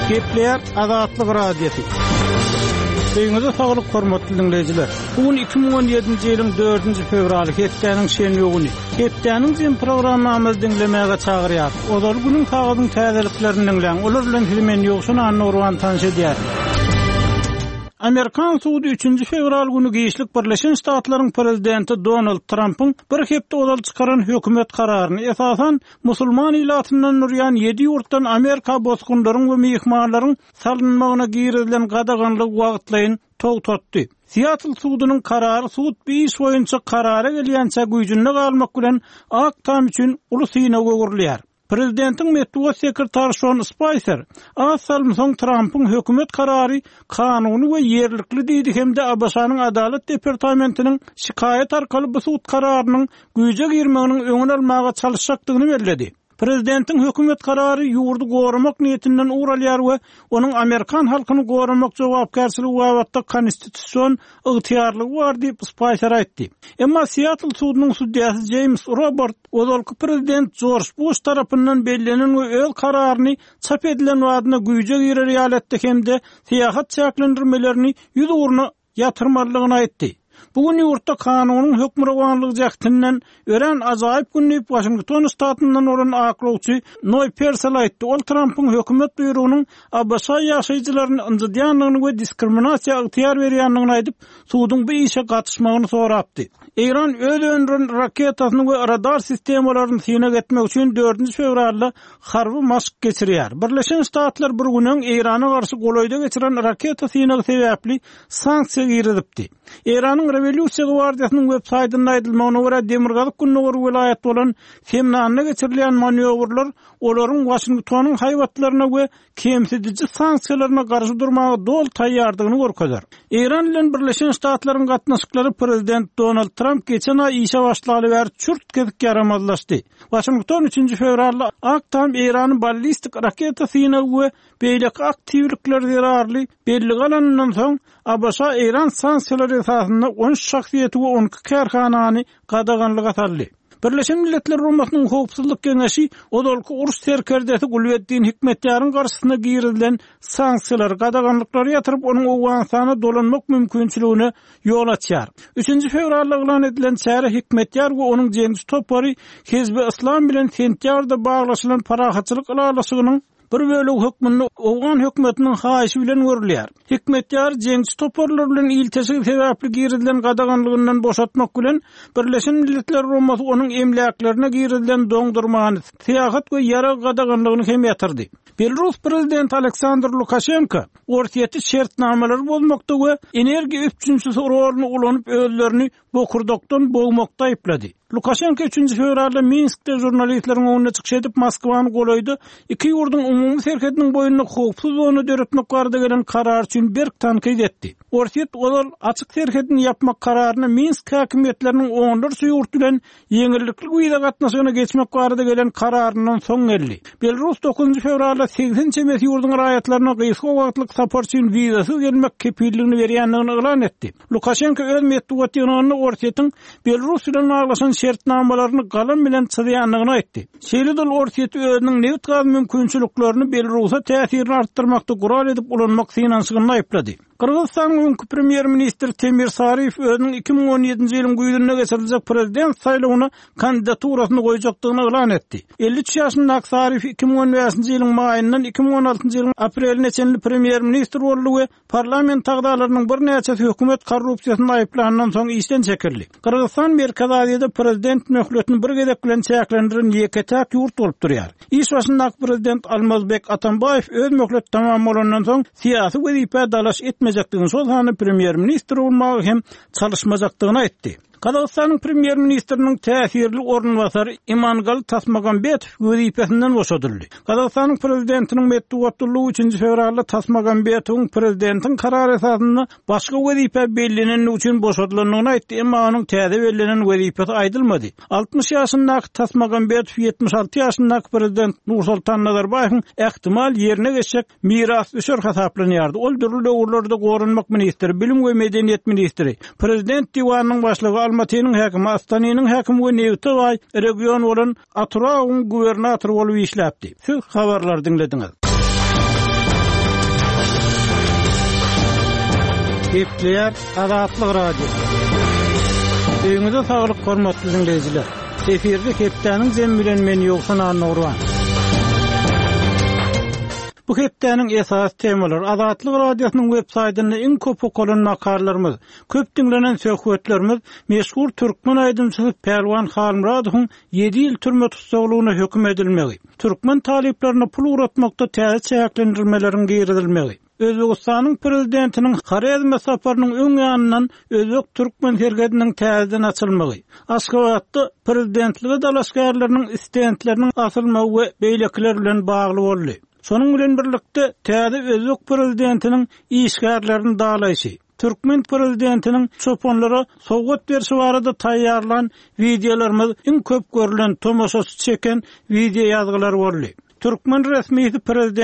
Gepler Azatlyk Radiosu. Beýňiňizde saglyk hormatly dinleýijiler. Bugün 2017-nji ýylyň 4-nji fevraly hepdeniň şenli güni. Hepdeniň jym programmamy dinlemäge çagyrýar. Olar günüň tagydyň täzeliklerini dinleň. Olar bilen filmen ýoksun annorwan tanış edýär. Amerikan suudi 3 fevral günü Giýişlik Birleşen Ştatlaryň prezidenti Donald Trump'ın bir hepde odal çıkaran hökümet kararyny esasan musulman ilatyndan nurýan 7 ýurtdan Amerika bozgunlaryň we mehmanlaryň salynmagyna girilen gadaganlyk wagtlaryny togtatdy. Seattle suudynyň karary suud 5 boýunça karara gelýänçe güýjünde galmak bilen aktam üçin uly syna gögürilýär. Prezidentiň medeniýet sekretary Sean Spicer, asalmyň Trump'ın hökümet karary kanuny we ýerlikli diýdi hemde Abaşanyň adalet departamentiniň şikayet arkaly bu suud kararynyň güýje girmeginiň öňüni almaga çalışjakdygyny bellädi. Prezidentiň hökümet karary ýurdu goramak niýetinden uralýar we onuň Amerikan halkyny goramak jogapkärçiligi wagtda konstitusiýon ygtyýarlygy bar diýip Spicer aýtdy. Emma Seattle suudynyň судьясy James Robert odalky prezident George Bush tarapyndan bellenen we öz kararyny çap edilen wadyna güýje girer ýaletde hemde syýahat çäklendirmelerini ýüz urna ýatyrmalygyny aýtdy. Bugün ýurtda kanunyň hökmürawanlygy jakdynyň ören ajaýyp günlük Washington ştatyndan olan aklawçy Noy Persel aýtdy. Ol Trump'ın hökümet buýrugynyň Abaşa ýaşaýjylaryny ynjydýanlygyny we diskriminasiýa ygtyýar berýänligini aýdyp, suudyň bu işe gatnaşmagyny sorapdy. İran öz öňünden raketasyny we radar sistemalaryny syna etmek üçin 4 fevralda harby mask geçirýär. Birleşen Ştatlar bir günden Irana garşy golaýda geçiren raketa synagy sebäpli sanksiýa girdipdi. Iranyň Revolýusiýa Gwardiýasynyň web saýtynda aýdylmagyna görä Demirgazyk Günnäger vilayet bolan Femnanyna geçirilen manöwrlar olaryň Washingtonyň haýwatlaryna we kemsedici sanksiýalaryna garşy durmagy dol taýýardygyny görkezär. İran bilen Birleşen Ştatlaryň gatnaşyklary prezident Donald Trump geçen ay işe başlagy ber çürt gezip yaramazlaşdy. Washington 3 fevralda aktam Iranyň ballistik raketa synagy we beýleki aktiwlikler zerarly belli galanyndan soň Abaşa Iran sanksiýalary esasynda 10 şahsiýeti we 12 karhanany gadaganlyga saldy. Birleşen Milletler Rumasynyň howpsuzlyk geňeşi odalky uruş serkerdesi Gulwetdin Hikmetýaryň garşysyna girilen sanksiýalar gadaganlyklary ýatyryp onuň Owgaňstana dolanmak mümkinçiligine ýol açýar. 3 fevralda elan edilen çäre Hikmetýar we onuň jeňsi topary Hizbi Islam bilen sentýarda baglaşylan parahatçylyk alasynyň bir bölük hökmünde Owgan hökümetiniň haýyşy bilen görülýär. Hikmetýar jeňsi toparlar bilen iltesi sebäpli girilen gadaganlygyndan boşatmak bilen Birleşen Milletler Rumasy onuň emlaklarına girilen doňdurmany, syýahat we ýara gadaganlygyny hem ýatyrdy. Belarus prezidenti Aleksandr Lukashenko ortaýety şertnameler bolmakda we energiýa üçinçisi roluny ulanyp özlerini bokurdokdan boğmakda aýplady. Lukashenko 3 fevralda Minskde jurnalistleriň öňüne çykyş edip Moskwany golaýdy. Iki ýurduň umumy serkediniň boýundan howpsuz zona döretmek barada gelen karar üçin berk tanqid etdi. Ortaýet olar açyk serkedini yapmak kararyny Minsk häkimetleriniň oňlar ýurt bilen ýeňillikli güýde gatnaşygyna geçmek barada gelen kararyndan soň geldi. Belarus 9 fevralda 80 emes ýurduň raýatlaryna gysga wagtlyk sapar üçin wizasyz gelmek kepilligini berýänligini elan etdi. Lukashenko öz medeniýetini ortaýetin Belarus bilen aglaşan şertnamalaryny galan bilen çyzýanlygyny aýtdy. Şeýle-de ortaýet özüniň näwit gaz mümkinçiliklerini Belarusa täsirini artdyrmakda gural edip ulanmak synansıgyny aýplady. Kırgızstanyň premier ministri Temir Sariýew özüniň 2017-nji ýylyň güýdüne geçiriljek prezident saýlawyna kandidaturasyny goýjakdygyny elan etdi. 53 ýaşyndaky Sariýew 2015-nji ýylyň maýyndan 2016-njy ýylyň apreline çenli premier ministr boldy we parlament agdalarynyň bir näçe hökümet korrupsiýasyna aýplanandan soň işden çekildi. Kırgızstan Merkez Aziýada prezident möhletini bir gezek bilen çäklendiren ýeketäk ýurt bolup durýar. İş başyndaky prezident Almazbek Atambayew öz möhlet tamam bolandan soň syýasy wezipe dalaş etmejekdigini şol premier ministr bolmagy hem çalışmajakdygyny aýtdy. Kazakstanyň premier ministriniň täsirli ornwasary Imangal Tasmaganbetow wezipesinden boşadyldy. Kazakstanyň prezidentiniň medeniýetçiligi 3 fevralda Tasmaganbetowyň prezidentiň karary esasynda başga wezipe bellenen üçin boşadylanlygyny aýtdy, emma onuň täze bellenen wezipesi aýdylmady. 60 ýaşyndaky Tasmaganbetow 76 ýaşyndaky prezident Nursultan Nazarbayewiň ähtimal ýerine geçjek miras öşür hasaplanýardy. Ol dürli döwürlerde gorunmak ministri, bilim we medeniýet ministri, prezident diwanynyň başlygy Almatynyň häkimi, Astanynyň häkimi we Newtowy region bolan Aturawyň gubernatory bolup işläpdi. Siz habarlar dinlediňiz. Gepleyer Azatlyk Radiosu. Öňüňizde saglyk hormatly dinleýijiler. Eferde hepdeniň zembilen men ýoksan anurwan. Bu hepdeniň esas temalary Azatlyk Radiosynyň web saýtyny iň köp okulan makallarymyz, köp dinlenen söhbetlerimiz meşhur türkmen aýdymçysy Perwan Halmuradowyň 7 ýyl türme tutsagylygyna hökm edilmegi, türkmen taliplerini pul uratmakda täze çäklendirmelerin giridilmegi, Özbegistanyň prezidentiniň Harazma saparynyň öň ýanyndan özbek türkmen hergediniň täzeden açylmagy, Aşgabatda prezidentligi dalaşgarlarynyň istentleriniň asylmagy we beýlekler bilen bagly boldy. Şonuň bilen birlikde täze özbek prezidentiniň işgärlerini dalaýşy, türkmen prezidentiniň çopanlara sowgat berşi barada taýýarlan videolarymyz iň köp görülen tomoşasy çeken video ýazgylar boldy. Türkmen resmiýeti prezident